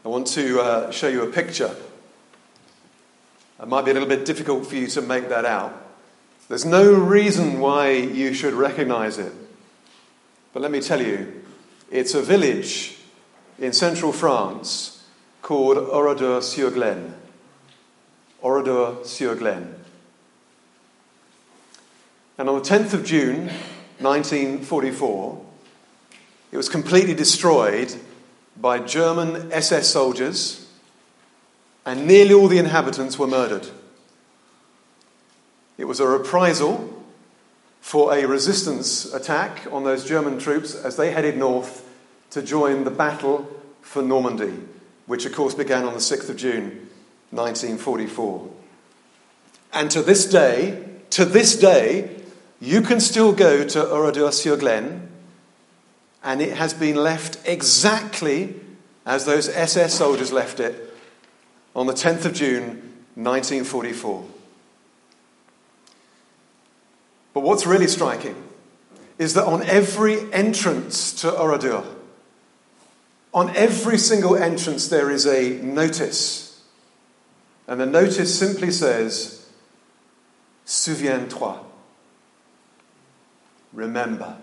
I want to show you a picture. It might be a little bit difficult for you to make that out. There's no reason why you should recognize it. But let me tell you, it's a village in central France called Oradour-sur-Glane. Oradour-sur-Glane. And on the 10th of June, 1944, it was completely destroyed by German SS soldiers, and nearly all the inhabitants were murdered. It was a reprisal for a resistance attack on those German troops as they headed north to join the battle for Normandy, which of course began on the 6th of June, 1944. And to this day, you can still go to Oradour-sur-Glane, and it has been left exactly as those SS soldiers left it on the 10th of June, 1944. But what's really striking is that on every entrance to Oradour, on every single entrance there is a notice. And the notice simply says, Souviens-toi. Remember.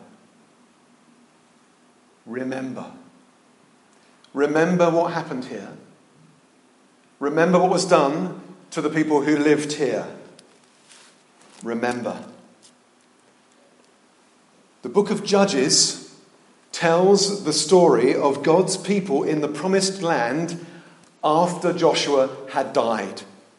Remember. Remember what happened here. Remember what was done to the people who lived here. Remember. The book of Judges tells the story of God's people in the promised land after Joshua had died.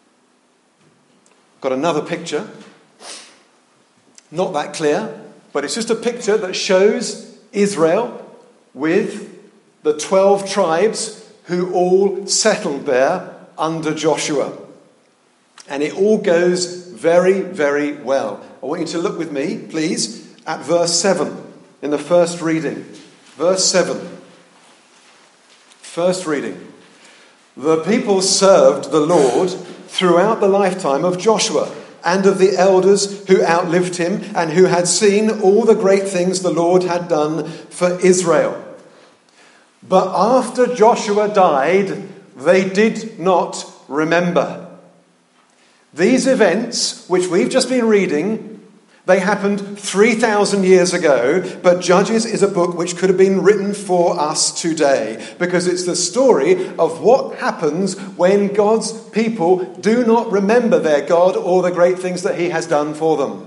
Got another picture. Not that clear, but it's just a picture that shows Israel with the 12 tribes who all settled there under Joshua. And it all goes very, very well. I want you to look with me, please, at verse 7 in the first reading. Verse 7. First reading. The people served the Lord throughout the lifetime of Joshua and of the elders who outlived him and who had seen all the great things the Lord had done for Israel. But after Joshua died, they did not remember. These events, which we've just been reading, they happened 3,000 years ago, but Judges is a book which could have been written for us today, because it's the story of what happens when God's people do not remember their God or the great things that he has done for them.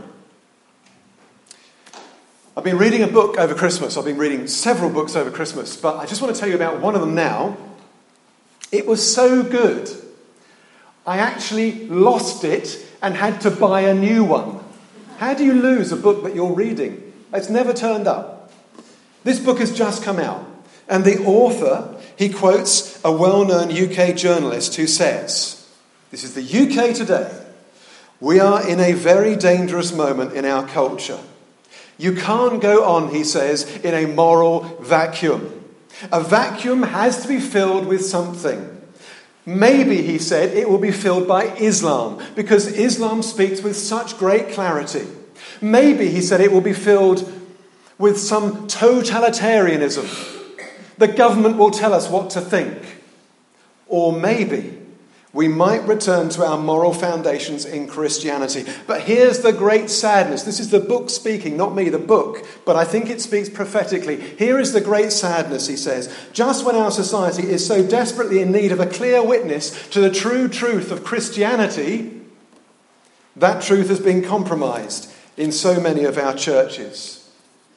I've been reading a book over Christmas. I've been reading several books over Christmas, but I just want to tell you about one of them now. It was so good, I actually lost it and had to buy a new one. How do you lose a book that you're reading? It's never turned up. This book has just come out. And the author, he quotes a well-known UK journalist who says, this is the UK today, we are in a very dangerous moment in our culture. You can't go on, he says, in a moral vacuum. A vacuum has to be filled with something. Maybe, he said, it will be filled by Islam, because Islam speaks with such great clarity. Maybe, he said, it will be filled with some totalitarianism. The government will tell us what to think. Or maybe we might return to our moral foundations in Christianity. But here's the great sadness. This is the book speaking, not me, the book. But I think it speaks prophetically. Here is the great sadness, he says. Just when our society is so desperately in need of a clear witness to the true truth of Christianity, that truth has been compromised in so many of our churches.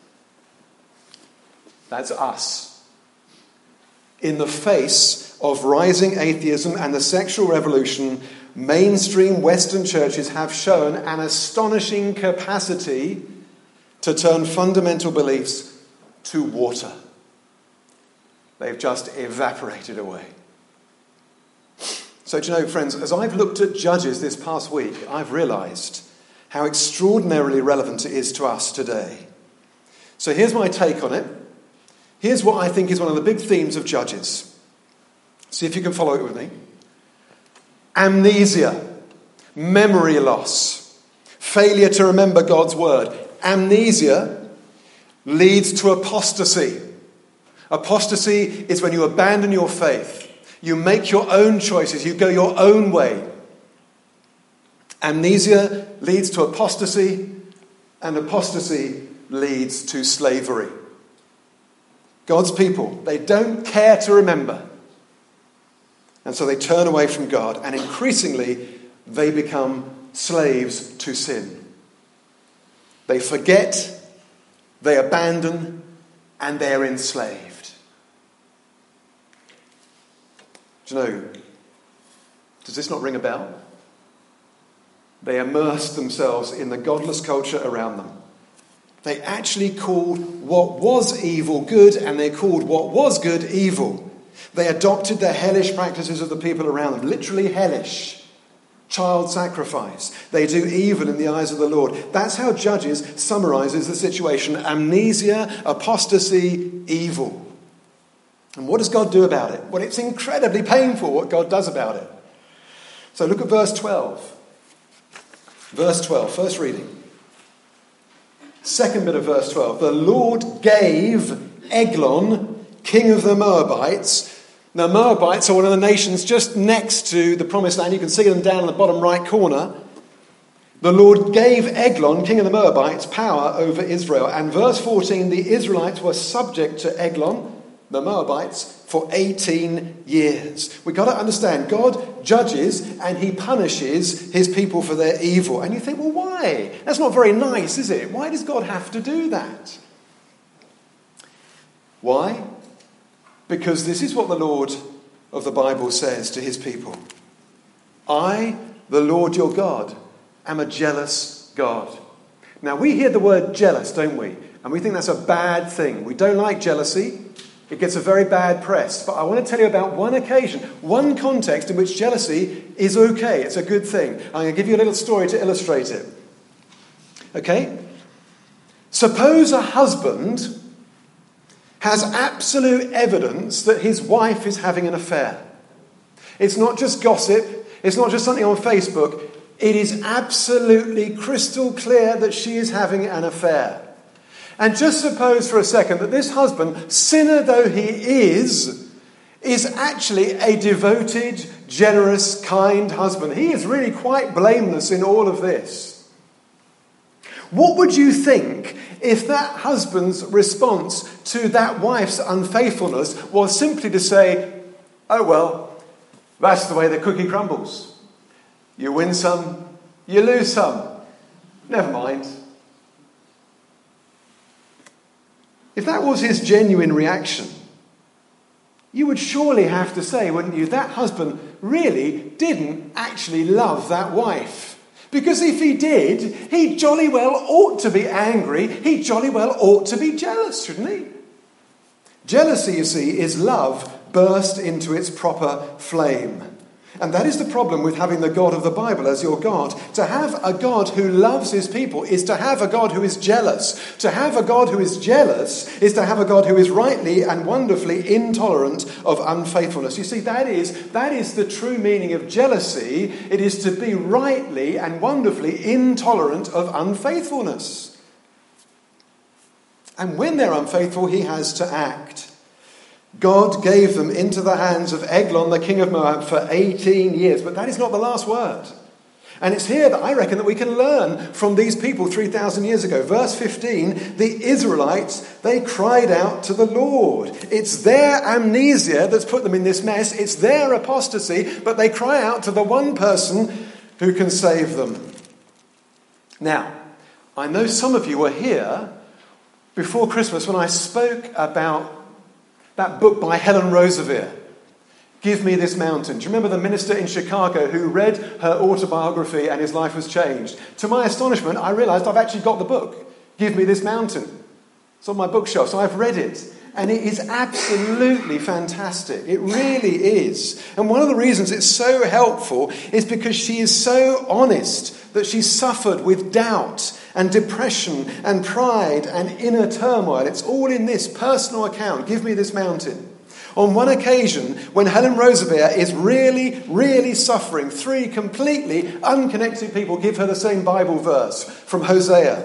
That's us. In the face of rising atheism and the sexual revolution, mainstream Western churches have shown an astonishing capacity to turn fundamental beliefs to water. They've just evaporated away. So, do you know, friends, as I've looked at Judges this past week, I've realised how extraordinarily relevant it is to us today. So here's my take on it. Here's what I think is one of the big themes of Judges. See if you can follow it with me. Amnesia, memory loss, failure to remember God's word. Amnesia leads to apostasy. Apostasy is when you abandon your faith. You make your own choices. You go your own way. Amnesia leads to apostasy, and apostasy leads to slavery. God's people, they don't care to remember. And so they turn away from God, and increasingly they become slaves to sin. They forget, they abandon, and they're enslaved. Do you know, does this not ring a bell? They immersed themselves in the godless culture around them. They actually called what was evil good, and they called what was good evil. They adopted the hellish practices of the people around them, literally hellish. Child sacrifice. They do evil in the eyes of the Lord. That's how Judges summarizes the situation. Amnesia, apostasy, evil. And what does God do about it? Well, it's incredibly painful what God does about it. So look at verse 12. Verse 12, first reading. Second bit of verse 12. The Lord gave Eglon, king of the Moabites. Now, Moabites are one of the nations just next to the Promised Land. You can see them down in the bottom right corner. The Lord gave Eglon, king of the Moabites, power over Israel. And verse 14, the Israelites were subject to Eglon, the Moabites, for 18 years. We've got to understand, God judges and he punishes his people for their evil. And you think, well, why? That's not very nice, is it? Why does God have to do that? Why? Because this is what the Lord of the Bible says to his people. I, the Lord your God, am a jealous God. Now, we hear the word jealous, don't we? And we think that's a bad thing. We don't like jealousy. It gets a very bad press. But I want to tell you about one occasion, one context in which jealousy is okay. It's a good thing. I'm going to give you a little story to illustrate it. Okay? Suppose a husband has absolute evidence that his wife is having an affair. It's not just gossip. It's not just something on Facebook. It is absolutely crystal clear that she is having an affair. And just suppose for a second that this husband, sinner though he is actually a devoted, generous, kind husband. He is really quite blameless in all of this. What would you think if that husband's response to that wife's unfaithfulness was simply to say, oh well, that's the way the cookie crumbles. You win some, you lose some. Never mind. If that was his genuine reaction, you would surely have to say, wouldn't you, that husband really didn't actually love that wife. Because if he did, he jolly well ought to be angry. He jolly well ought to be jealous, shouldn't he? Jealousy, you see, is love burst into its proper flame. And that is the problem with having the God of the Bible as your God. To have a God who loves his people is to have a God who is jealous. To have a God who is jealous is to have a God who is rightly and wonderfully intolerant of unfaithfulness. You see, that is the true meaning of jealousy. It is to be rightly and wonderfully intolerant of unfaithfulness. And when they're unfaithful, he has to act. God gave them into the hands of Eglon, the king of Moab, for 18 years. But that is not the last word. And it's here that I reckon that we can learn from these people 3,000 years ago. Verse 15, the Israelites, they cried out to the Lord. It's their amnesia that's put them in this mess. It's their apostasy, but they cry out to the one person who can save them. Now, I know some of you were here before Christmas when I spoke about that book by Helen Roosevelt, Give Me This Mountain. Do you remember the minister in Chicago who read her autobiography and his life was changed? To my astonishment, I realized I've actually got the book, Give Me This Mountain. It's on my bookshelf, so I've read it. And it is absolutely fantastic. It really is. And one of the reasons it's so helpful is because she is so honest that she suffered with doubt and depression and pride and inner turmoil. It's all in this personal account. Give Me This Mountain. On one occasion, when Helen Roosevelt is really, really suffering, 3 completely unconnected people give her the same Bible verse from Hosea.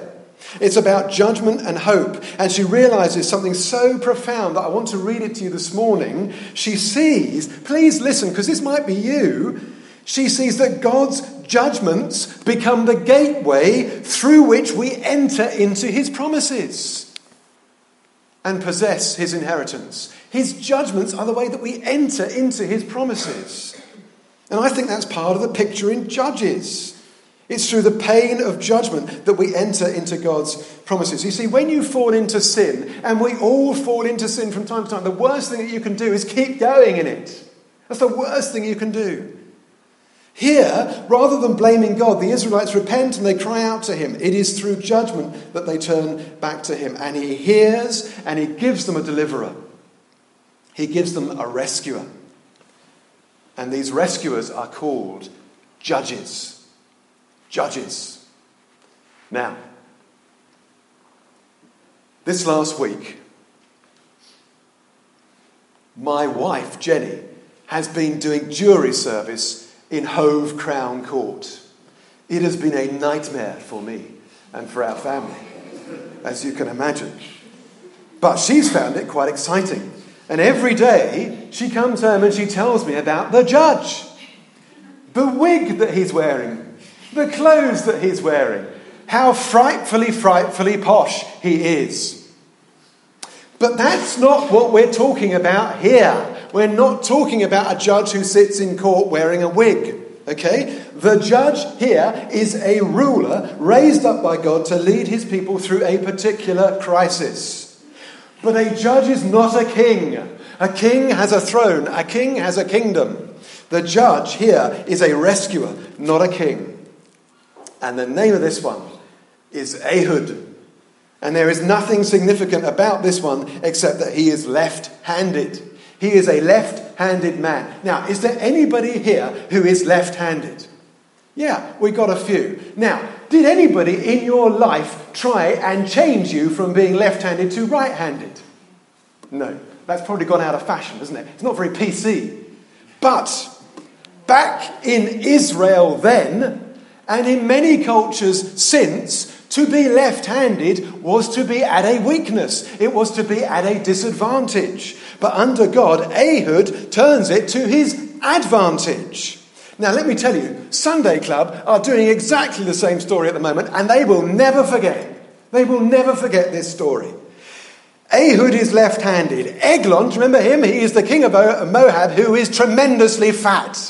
It's about judgment and hope. And she realizes something so profound that I want to read it to you this morning. She sees, please listen, because this might be you. She sees that God's judgments become the gateway through which we enter into his promises and possess his inheritance. His judgments are the way that we enter into his promises. And I think that's part of the picture in Judges. It's through the pain of judgment that we enter into God's promises. You see, when you fall into sin, and we all fall into sin from time to time, the worst thing that you can do is keep going in it. That's the worst thing you can do. Here, rather than blaming God, the Israelites repent and they cry out to him. It is through judgment that they turn back to him. And he hears and he gives them a deliverer. He gives them a rescuer. And these rescuers are called judges. Judges. Now, this last week, my wife, Jenny, has been doing jury service in Hove Crown Court. It has been a nightmare for me and for our family, as you can imagine. But she's found it quite exciting. And every day she comes home and she tells me about the judge, the wig that he's wearing, the clothes that he's wearing, how frightfully posh he is. But that's not what we're talking about here. We're not talking about a judge who sits in court wearing a wig. Okay? The judge here is a ruler raised up by God to lead his people through a particular crisis. But a judge is not a king. A king has a throne. A king has a kingdom. The judge here is a rescuer, not a king. And the name of this one is Ehud. And there is nothing significant about this one except that he is left-handed. He is a left-handed man. Now, is there anybody here who is left-handed? Yeah, we got a few. Now, did anybody in your life try and change you from being left-handed to right-handed? No, that's probably gone out of fashion, isn't it? It's not very PC. But back in Israel then, and in many cultures since, to be left-handed was to be at a weakness. It was to be at a disadvantage. But under God, Ehud turns it to his advantage. Now, let me tell you, Sunday Club are doing exactly the same story at the moment, and they will never forget it. They will never forget this story. Ehud is left-handed. Eglon, do you remember him? He is the king of Moab, who is tremendously fat.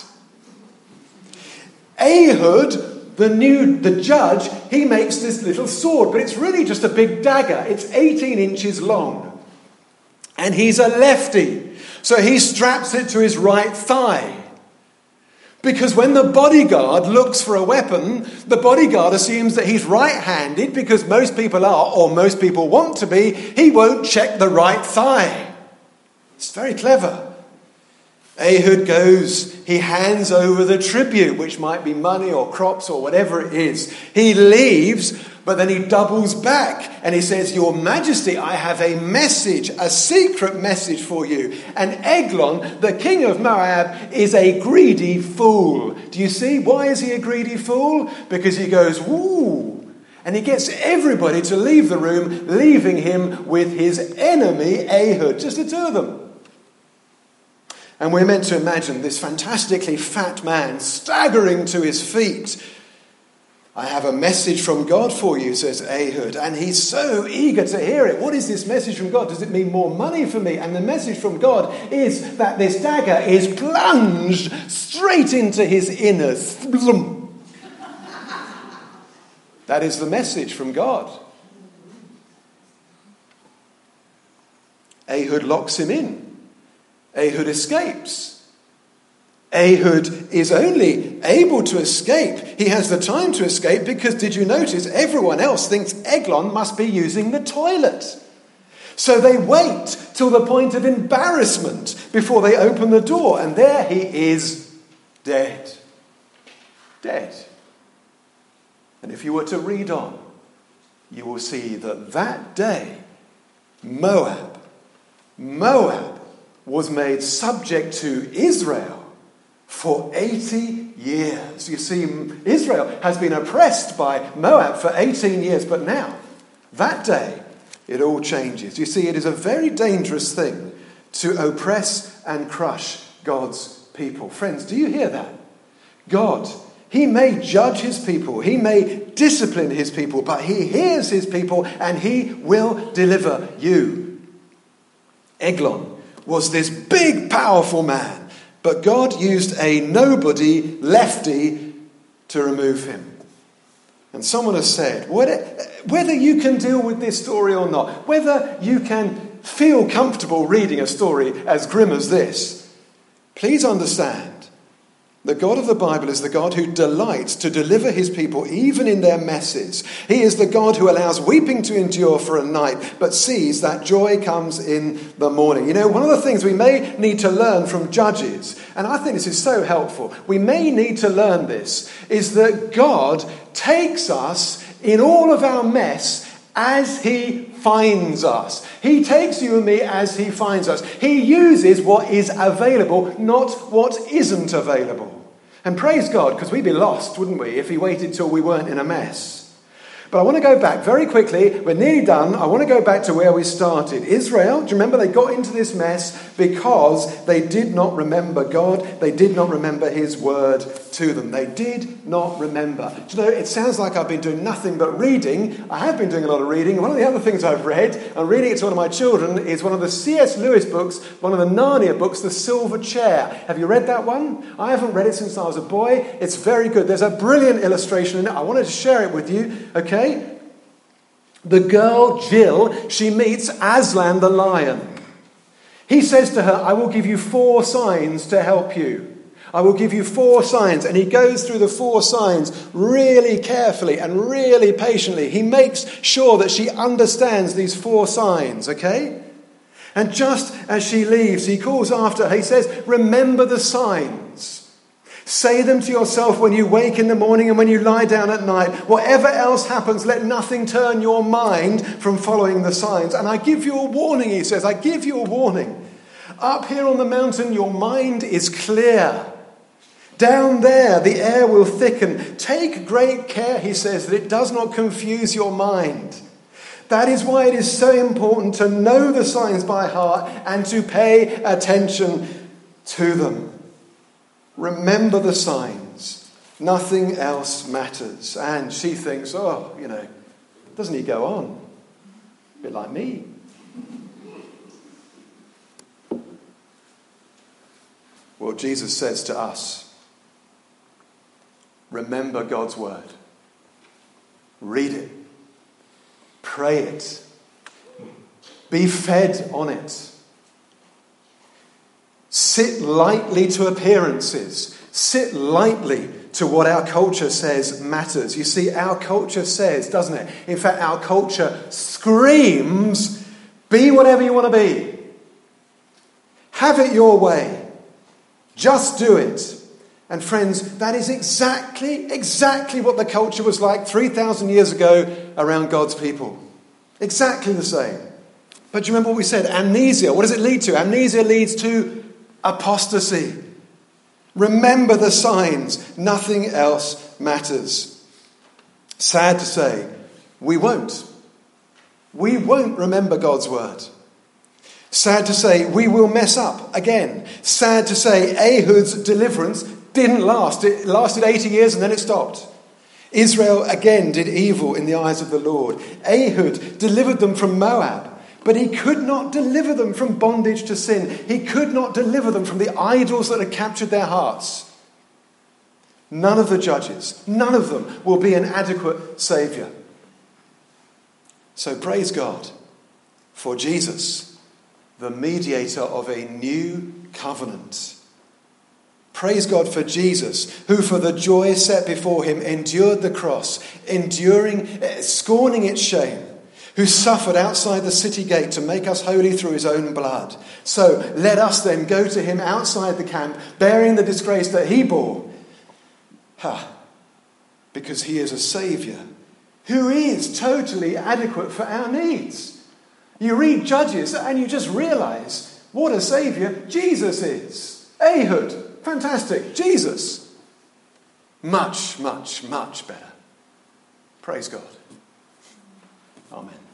Ehud, the judge, he makes this little sword, but it's really just a big dagger. It's 18 inches long. And he's a lefty. So he straps it to his right thigh. Because when the bodyguard looks for a weapon, the bodyguard assumes that he's right-handed because most people are, or most people want to be. He won't check the right thigh. It's very clever. Ehud goes, he hands over the tribute, which might be money or crops or whatever it is. He leaves, but then he doubles back and he says, Your Majesty, I have a message, a secret message for you. And Eglon, the king of Moab, is a greedy fool. Do you see? Why is he a greedy fool? Because he goes, woo, and he gets everybody to leave the room, leaving him with his enemy, Ehud, just the two of them. And we're meant to imagine this fantastically fat man staggering to his feet. I have a message from God for you, says Ehud. And he's so eager to hear it. What is this message from God? Does it mean more money for me? And the message from God is that this dagger is plunged straight into his innards. That is the message from God. Ehud locks him in. Ehud escapes. Ehud is only able to escape. He has the time to escape because, did you notice, everyone else thinks Eglon must be using the toilet. So they wait till the point of embarrassment before they open the door. And there he is, dead. Dead. And if you were to read on, you will see that day, Moab was made subject to Israel for 80 years. You see, Israel has been oppressed by Moab for 18 years, but now That day, it all changes. You see, it is a very dangerous thing to oppress and crush God's people. Friends, do you hear that? God, he may judge his people, he may discipline his people, but he hears his people and he will deliver you. Eglon was this big, powerful man, but God used a nobody, lefty, to remove him. And someone has said, whether you can deal with this story or not, whether you can feel comfortable reading a story as grim as this, please understand the God of the Bible is the God who delights to deliver his people even in their messes. He is the God who allows weeping to endure for a night, but sees that joy comes in the morning. You know, one of the things we may need to learn from Judges, and I think this is so helpful, we may need to learn this, is that God takes us in all of our mess as he finds us. He takes you and me as he finds us. He uses what is available, not what isn't available. And praise God, because we'd be lost, wouldn't we, if he waited till we weren't in a mess. But I want to go back very quickly. We're nearly done. I want to go back to where we started. Israel, do you remember they got into this mess because they did not remember God. They did not remember his word to them. They did not remember. Do you know, it sounds like I've been doing nothing but reading. I have been doing a lot of reading. One of the other things I've read, and reading it to one of my children, is one of the C.S. Lewis books, one of the Narnia books, The Silver Chair. Have you read that one? I haven't read it since I was a boy. It's very good. There's a brilliant illustration in it. I wanted to share it with you. Okay? The girl, Jill, she meets Aslan the lion. He says to her, I will give you 4 signs to help you. I will give you 4 signs. And he goes through the 4 signs really carefully and really patiently. He makes sure that she understands these 4 signs, okay? And just as she leaves, he calls after her. He says, remember the signs. Say them to yourself when you wake in the morning and when you lie down at night. Whatever else happens, let nothing turn your mind from following the signs. And I give you a warning, he says. I give you a warning. Up here on the mountain, your mind is clear. Down there, the air will thicken. Take great care, he says, that it does not confuse your mind. That is why it is so important to know the signs by heart and to pay attention to them. Remember the signs. Nothing else matters. And she thinks, doesn't he go on? A bit like me. Well, Jesus says to us, remember God's word. Read it. Pray it. Be fed on it. Sit lightly to appearances. Sit lightly to what our culture says matters. You see, our culture says, doesn't it? In fact, our culture screams, be whatever you want to be. Have it your way. Just do it. And friends, that is exactly what the culture was like 3,000 years ago around God's people. Exactly the same. But do you remember what we said? Amnesia. What does it lead to? Amnesia leads to apostasy. Remember the signs. Nothing else matters. Sad to say, we won't. We won't remember God's word. Sad to say, we will mess up again. Sad to say, Ehud's deliverance didn't last. It lasted 80 years and then it stopped. Israel again did evil in the eyes of the Lord. Ehud delivered them from Moab. But he could not deliver them from bondage to sin. He could not deliver them from the idols that had captured their hearts. None of the judges, none of them will be an adequate saviour. So praise God for Jesus, the mediator of a new covenant. Praise God for Jesus, who for the joy set before him endured the cross, scorning its shame, who suffered outside the city gate to make us holy through his own blood. So let us then go to him outside the camp, bearing the disgrace that he bore. Because he is a saviour who is totally adequate for our needs. You read Judges and you just realise what a saviour Jesus is. Ehud, fantastic. Jesus, much, much, much better. Praise God. Amen.